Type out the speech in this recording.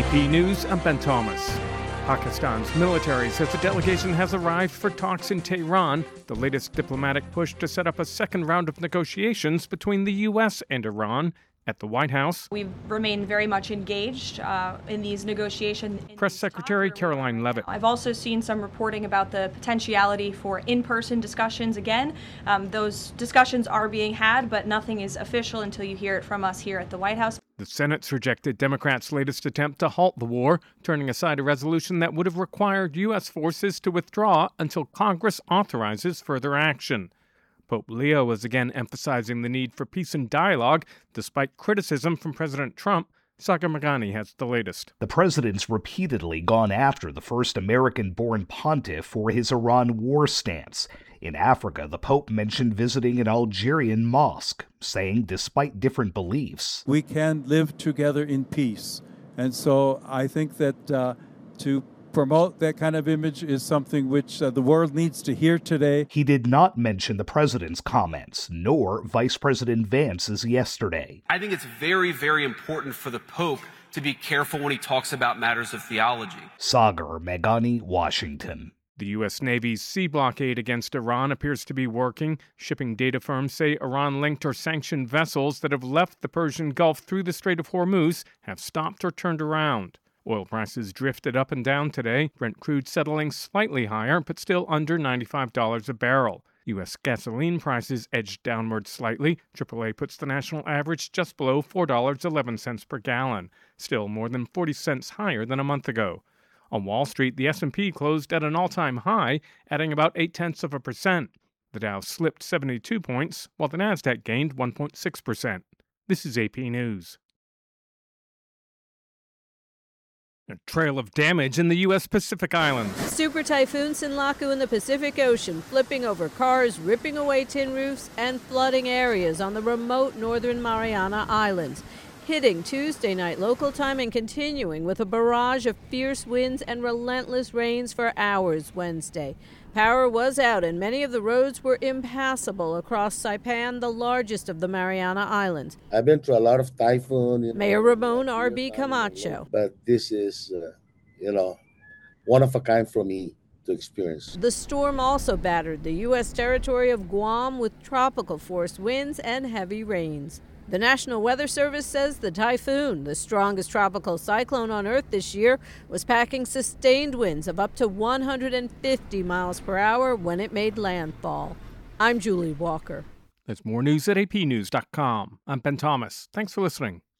AP News, I'm Ben Thomas. Pakistan's military says a delegation has arrived for talks in Tehran, the latest diplomatic push to set up a second round of negotiations between the U.S. and Iran. At the White House, we've remained very much engaged in these negotiations. Press Secretary Caroline Leavitt. I've also seen some reporting about the potentiality for in-person discussions again. Those discussions are being had, but nothing is official until you hear it from us here at the White House. The Senate's rejected Democrats' latest attempt to halt the war, turning aside a resolution that would have required U.S. forces to withdraw until Congress authorizes further action. Pope Leo is again emphasizing the need for peace and dialogue, despite criticism from President Trump. Sagar Meghani has the latest. The president's repeatedly gone after the first American-born pontiff for his Iran war stance. In Africa, the Pope mentioned visiting an Algerian mosque, saying despite different beliefs, we can live together in peace. And so I think that to promote that kind of image is something which the world needs to hear today. He did not mention the president's comments, nor Vice President Vance's yesterday. I think it's very, very important for the Pope to be careful when he talks about matters of theology. Sagar Meghani, Washington. The U.S. Navy's sea blockade against Iran appears to be working. Shipping data firms say Iran-linked or sanctioned vessels that have left the Persian Gulf through the Strait of Hormuz have stopped or turned around. Oil prices drifted up and down today, Brent crude settling slightly higher, but still under $95 a barrel. U.S. gasoline prices edged downward slightly. AAA puts the national average just below $4.11 per gallon, still more than 40 cents higher than a month ago. On Wall Street, the S&P closed at an all-time high, adding about 0.8%. The Dow slipped 72 points, while the Nasdaq gained 1.6%. This is AP News. A trail of damage in the U.S. Pacific Islands. Super Typhoon Sinlaku in the Pacific Ocean, flipping over cars, ripping away tin roofs, and flooding areas on the remote northern Mariana Islands. Hitting Tuesday night local time and continuing with a barrage of fierce winds and relentless rains for hours Wednesday. Power was out and many of the roads were impassable across Saipan, the largest of the Mariana Islands. I've been through a lot of typhoon. Mayor Ramon R.B. Camacho. But this is, one of a kind for me to experience. The storm also battered the U.S. territory of Guam with tropical force winds and heavy rains. The National Weather Service says the typhoon, the strongest tropical cyclone on Earth this year, was packing sustained winds of up to 150 miles per hour when it made landfall. I'm Julie Walker. There's more news at apnews.com. I'm Ben Thomas. Thanks for listening.